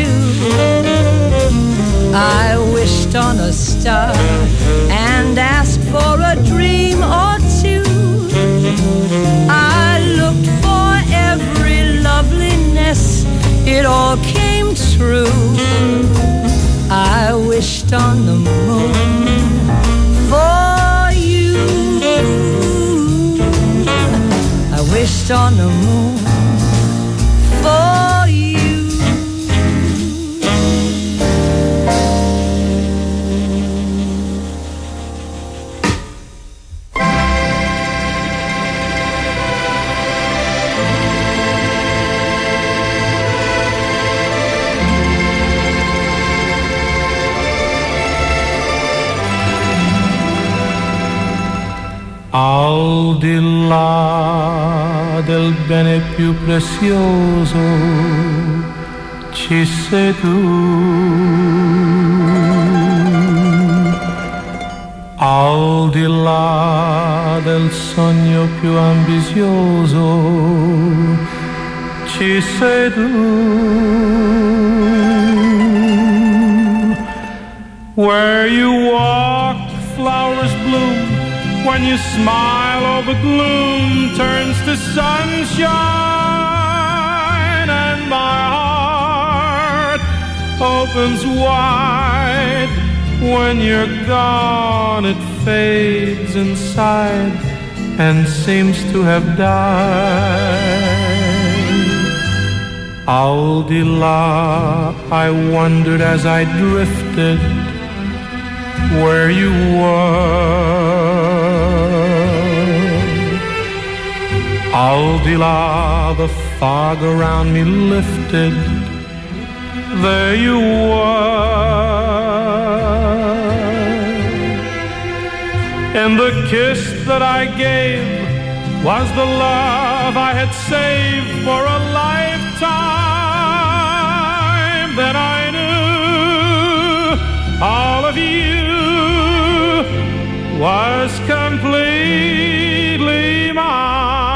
too. I wished on a star and asked for a dream or two. I looked for every loveliness, it all came true. I wished on the moon for you. I wished on the moon for you. Al di là del bene più prezioso ci sei tu. Al di là del sogno più ambizioso ci sei tu. Where you walk, flowers bloom. When you smile, all the gloom turns to sunshine, and my heart opens wide. When you're gone, it fades inside and seems to have died. Al di là, I wondered as I drifted where you were. Al di là, the fog around me lifted. There you were. And the kiss that I gave was the love I had saved for a lifetime. Then I knew all of you was completely mine.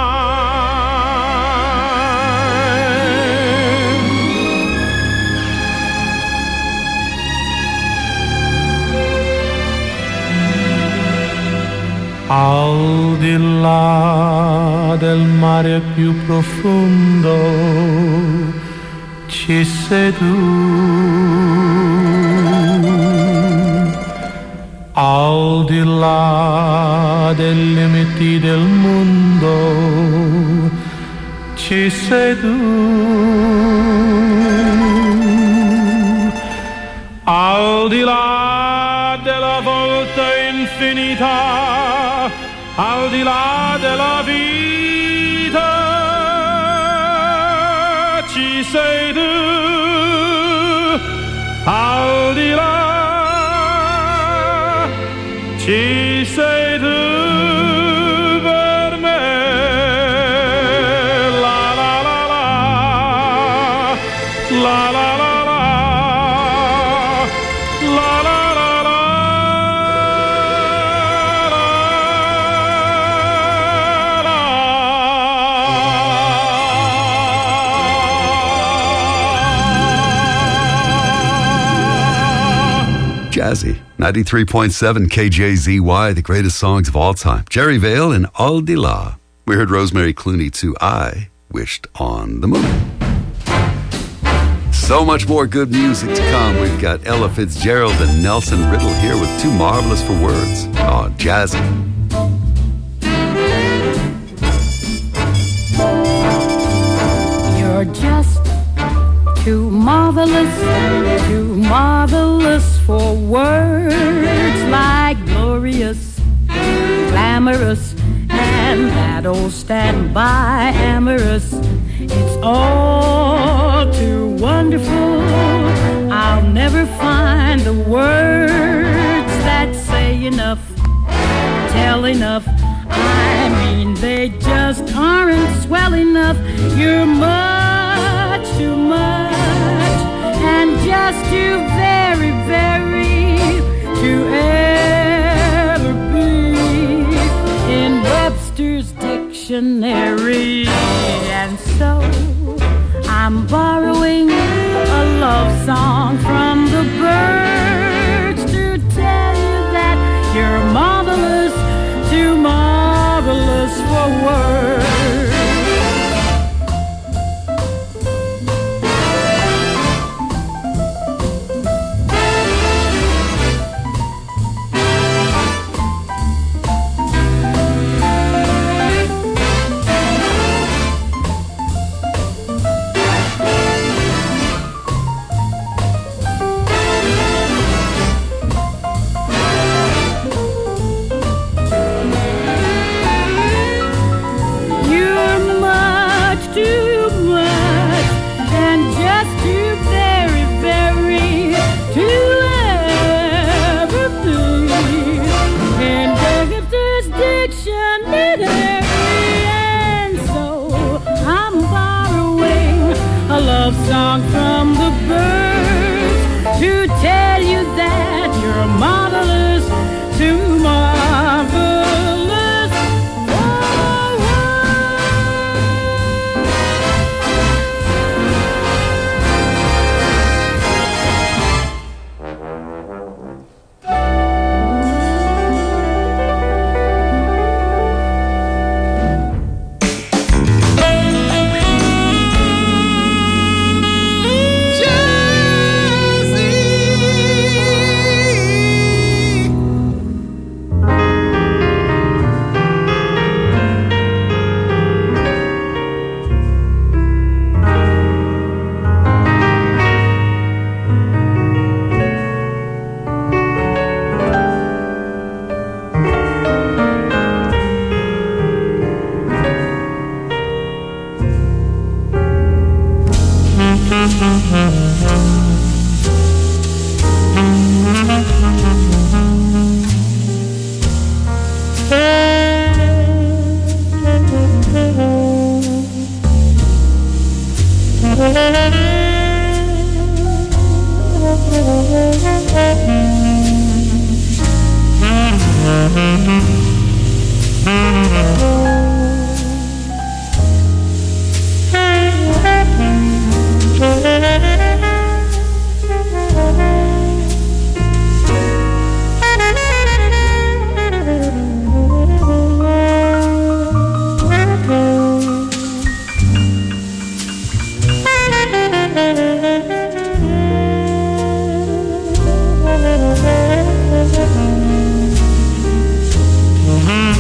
Al di là del mare più profondo ci sei tu. Al di là dei limiti del mondo ci sei tu. Al di là della volta infinita, al di là della vita ci sei tu. Al di là ci sei tu per me. La la la la, la la la la, la la la la, la. Jazzy. 93.7 KJZY, the greatest songs of all time. Jerry Vale and Al di là. We heard Rosemary Clooney too. I wished on the moon. So much more good music to come. We've got Ella Fitzgerald and Nelson Riddle here with Too Marvelous for Words. Oh, Jazzy. You're just too marvelous for words, like glorious, glamorous, and that old standby amorous. It's all too wonderful. I'll never find the words that say enough, tell enough. I mean, they just aren't swell enough. You're much too much, and just too very, very to ever be in Webster's dictionary. And so I'm borrowing a love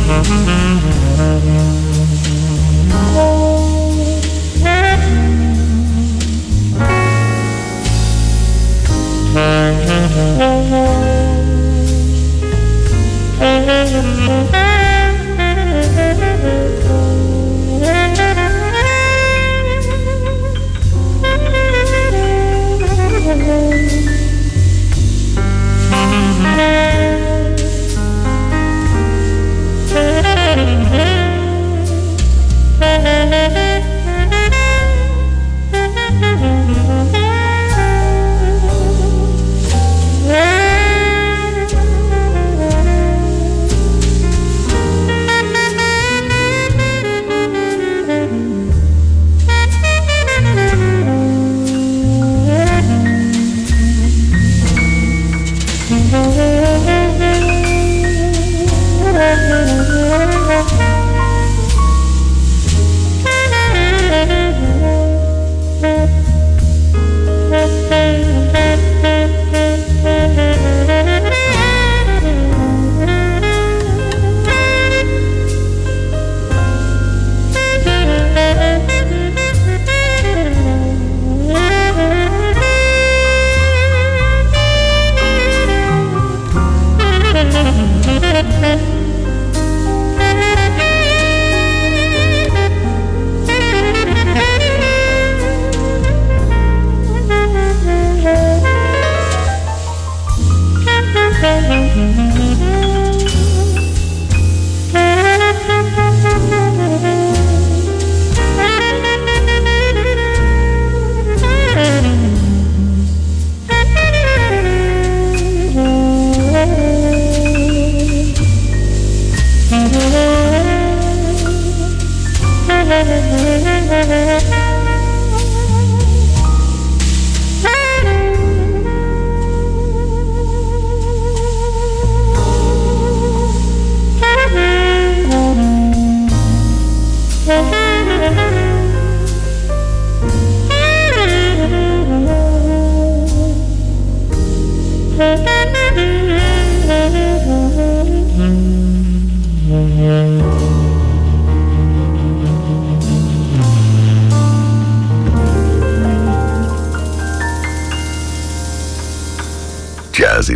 Jazzy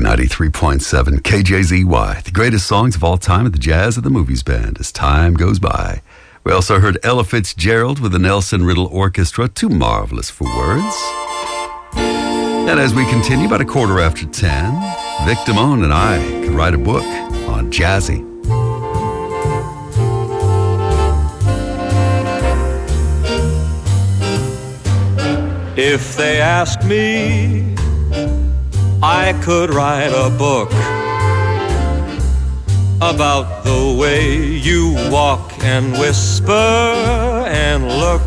93.7 KJZY, the greatest songs of all time at the Jazz at the Movies Band as time goes by. We also heard Ella Fitzgerald with the Nelson Riddle Orchestra, Too Marvelous for Words. And as we continue, about 10:15, Vic Damone and I could write a book on Jazzy. If they ask me, I could write a book about the way you walk and whisper and look.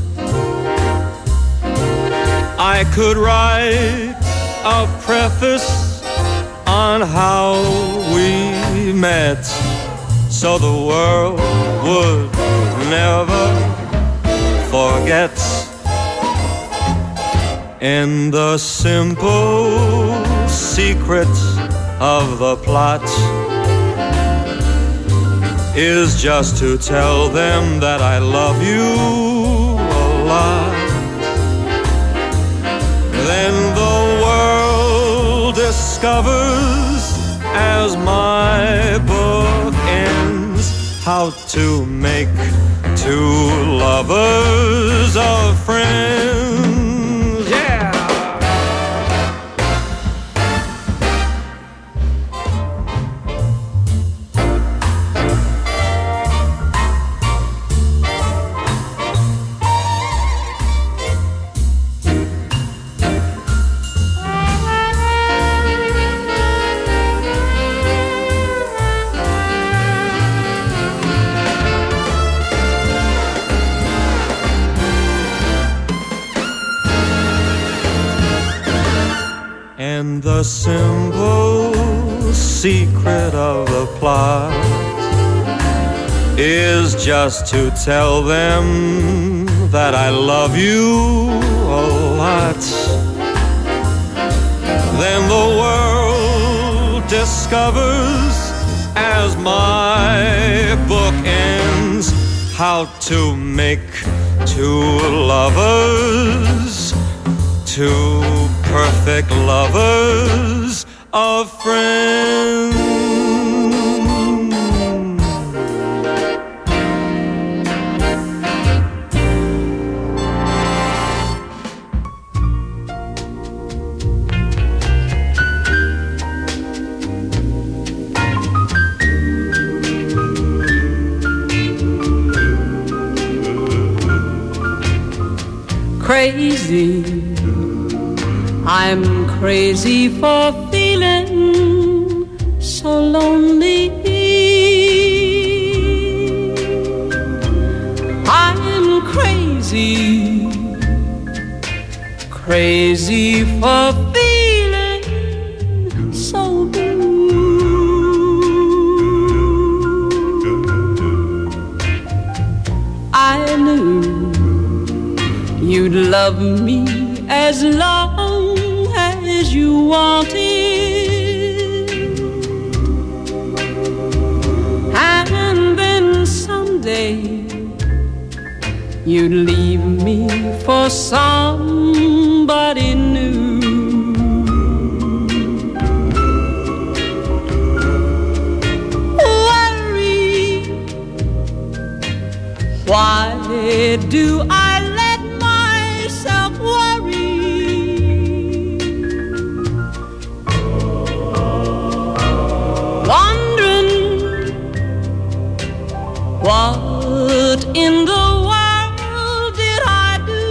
I could write a preface on how we met, so the world would never forget. And the simple secret of the plot is just to tell them that I love you a lot. Then the world discovers, as my book ends, how to make two lovers of friends. And the simple secret of the plot is just to tell them that I love you a lot. Then the world discovers, as my book ends. How to make two lovers, two perfect lovers, a friend. Crazy, I'm crazy for feeling so lonely. I'm crazy, crazy for feeling so blue. I knew you'd love me as long as you wanted, and then someday you'd leave me for somebody new. Worry, why do I what in the world did I do?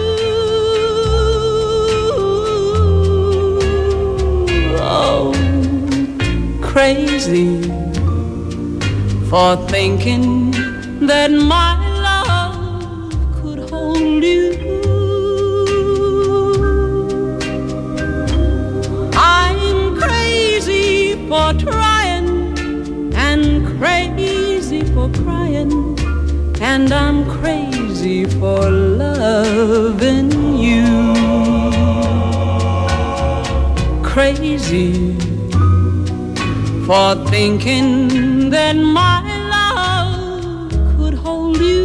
Oh, crazy for thinking that my love could hold you. I'm crazy for trying and crazy for crying, and I'm crazy for loving you. Crazy for thinking that my love could hold you.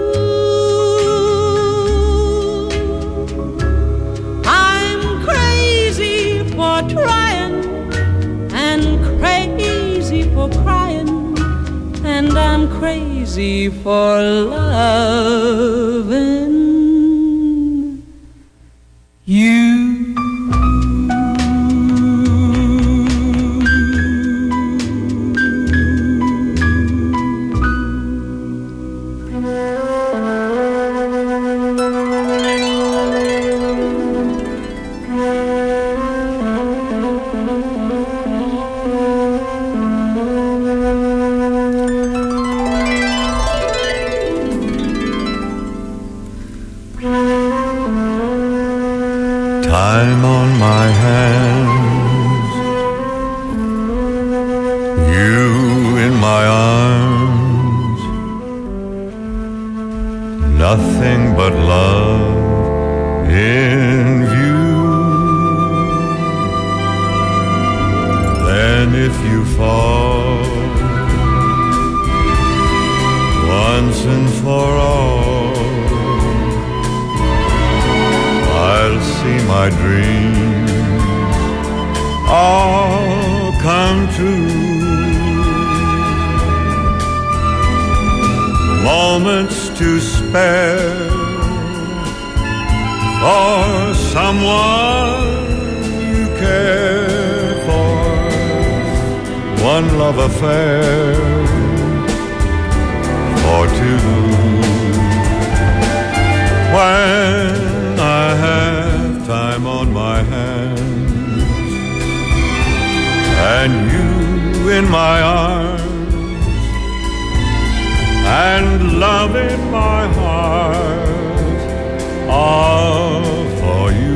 I'm crazy for trying and crazy for crying, and I'm crazy for loving you. Time on my hands, you in my arms, nothing but love in view. Then if you fall once and for all, I'll see my dreams all come true. Moments to spare for someone you care for, one love affair for two. When I have time on my hands and you in my arms and love in my heart, all for you.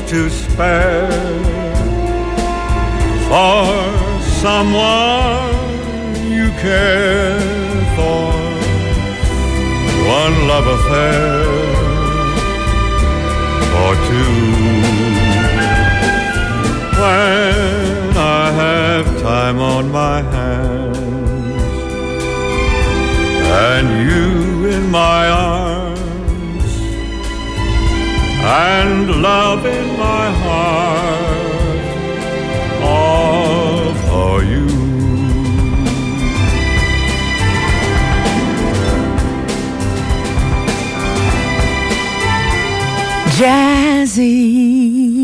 to spare for someone you care for. One love affair or two. When I have time on my hands and you in my arms and love in my heart, all for you. Jazzy.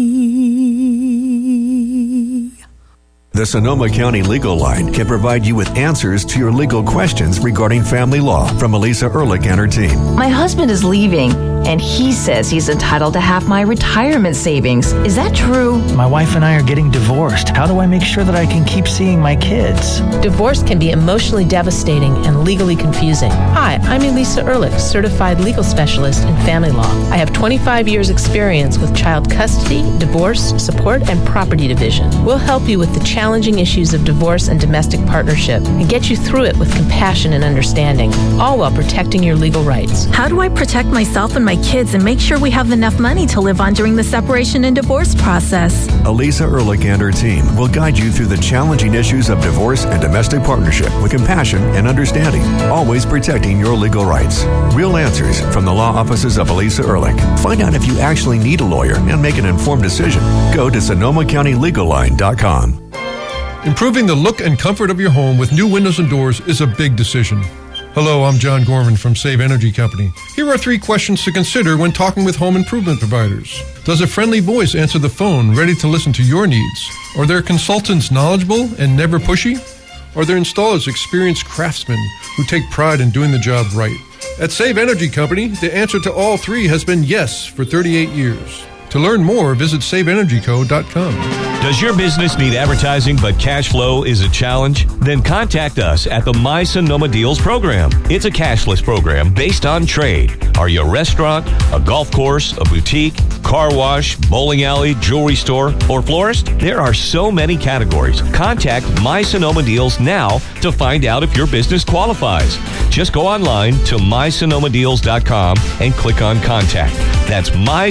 The Sonoma County Legal Line can provide you with answers to your legal questions regarding family law from Elisa Ehrlich and her team. My husband is leaving, and he says he's entitled to half my retirement savings. Is that true? My wife and I are getting divorced. How do I make sure that I can keep seeing my kids? Divorce can be emotionally devastating and legally confusing. Hi, I'm Elisa Ehrlich, certified legal specialist in family law. I have 25 years experience with child custody, divorce, support, and property division. We'll help you with the challenging issues of divorce and domestic partnership and get you through it with compassion and understanding, all while protecting your legal rights. How do I protect myself and my kids and make sure we have enough money to live on during the separation and divorce process? Elisa Ehrlich and her team will guide you through the challenging issues of divorce and domestic partnership with compassion and understanding, always protecting your legal rights. Real answers from the law offices of Elisa Ehrlich. Find out if you actually need a lawyer and make an informed decision. Go to SonomaCountyLegalLine.com. Improving the look and comfort of your home with new windows and doors is a big decision. Hello, I'm John Gorman from Save Energy Company. Here are 3 questions to consider when talking with home improvement providers. Does a friendly voice answer the phone ready to listen to your needs? Are their consultants knowledgeable and never pushy? Are their installers experienced craftsmen who take pride in doing the job right? At Save Energy Company, the answer to all 3 has been yes for 38 years. To learn more, visit SaveEnergyCo.com. Does your business need advertising but cash flow is a challenge? Then contact us at the My Sonoma Deals program. It's a cashless program based on trade. Are you a restaurant, a golf course, a boutique, car wash, bowling alley, jewelry store, or florist? There are so many categories. Contact My Sonoma Deals now to find out if your business qualifies. Just go online to MySonomaDeals.com and click on Contact. That's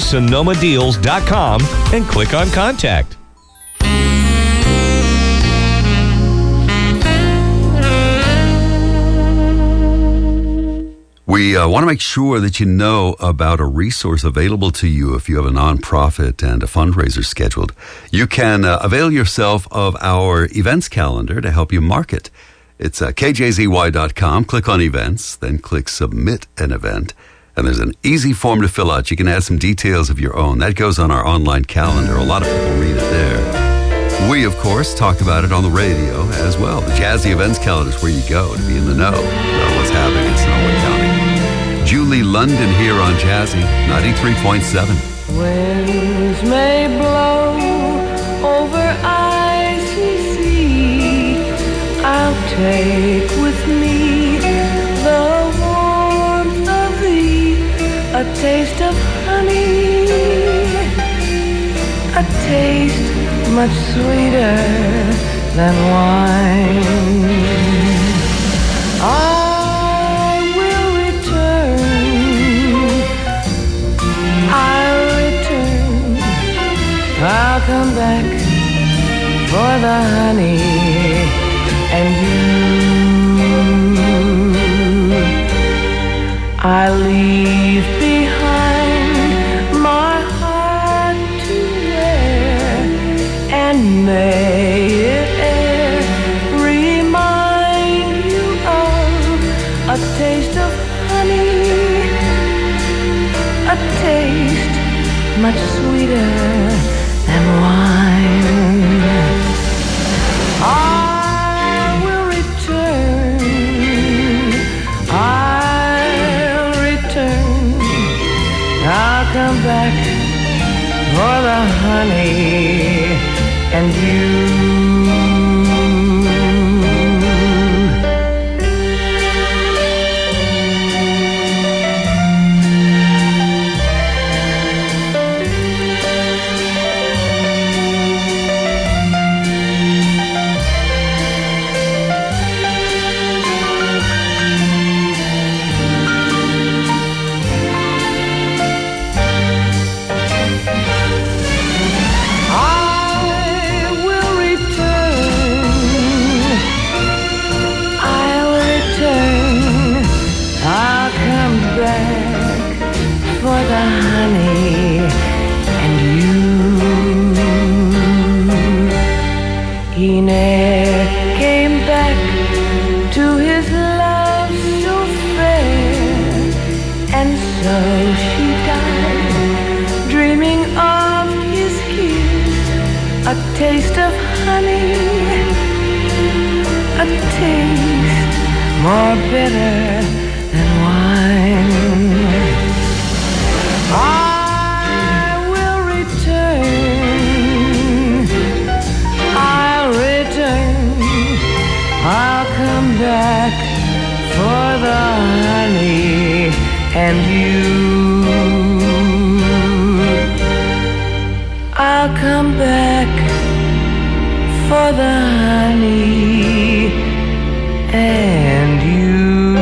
MySonomaDeals.com and click on Contact. We want to make sure that you know about a resource available to you if you have a nonprofit and a fundraiser scheduled. You can avail yourself of our events calendar to help you market. It's kjzy.com. Click on events, then click submit an event. And there's an easy form to fill out. You can add some details of your own. That goes on our online calendar. A lot of people read it there. We, of course, talked about it on the radio as well. The Jazzy Events Calendar is where you go to be in the know about what's happening in Sonoma County. Julie London here on Jazzy 93.7. Winds may blow over icy sea. I'll take with me the warmth of thee, a taste of honey, a taste much sweeter than wine. I will return, I'll return, I'll come back for the honey and you. I leave behind my heart to wear, and may it e'er remind you of a taste of honey, a taste much sweeter than wine. I will return, I'll return, I'll come back for the honey and you. he ne'er came back to his love so fair, and so she died, dreaming of his kiss, a taste of honey, a taste more bitter than wine. I'll come back for the honey and you. I'll come back for the honey and you.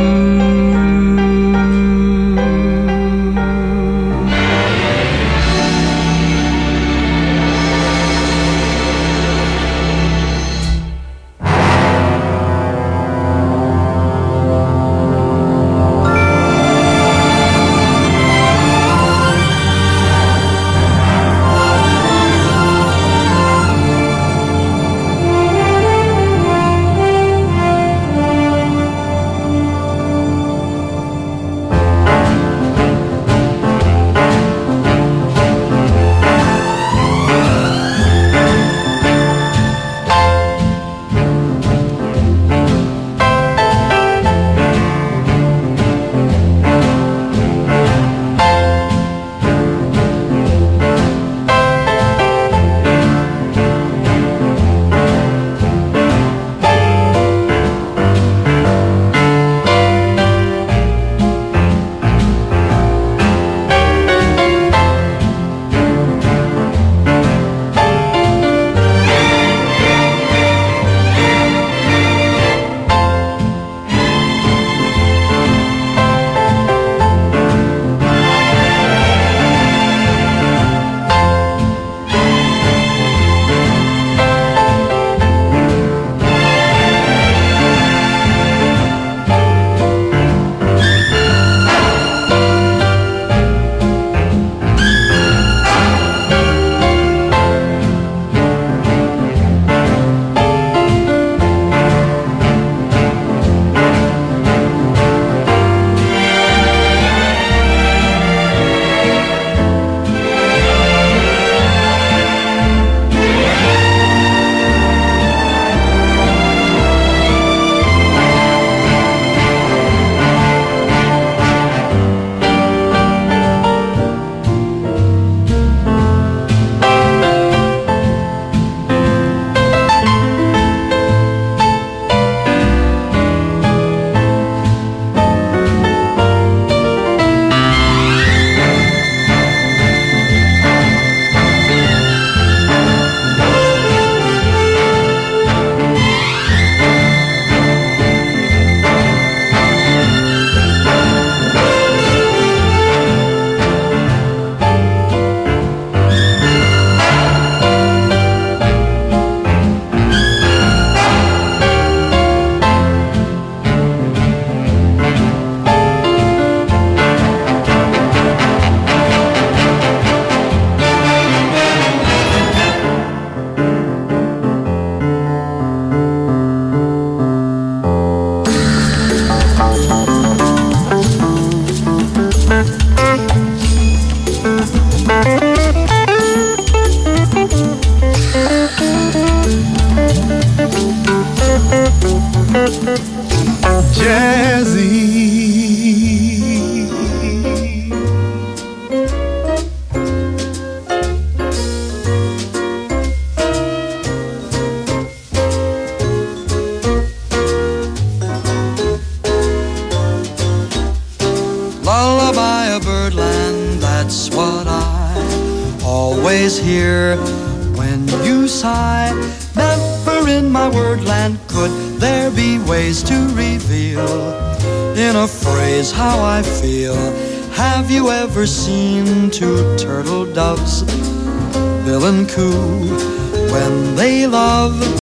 Hear when you sigh. Never in my wordland could there be ways to reveal in a phrase how I feel. Have you ever seen two turtle doves, bill and coo, when they love?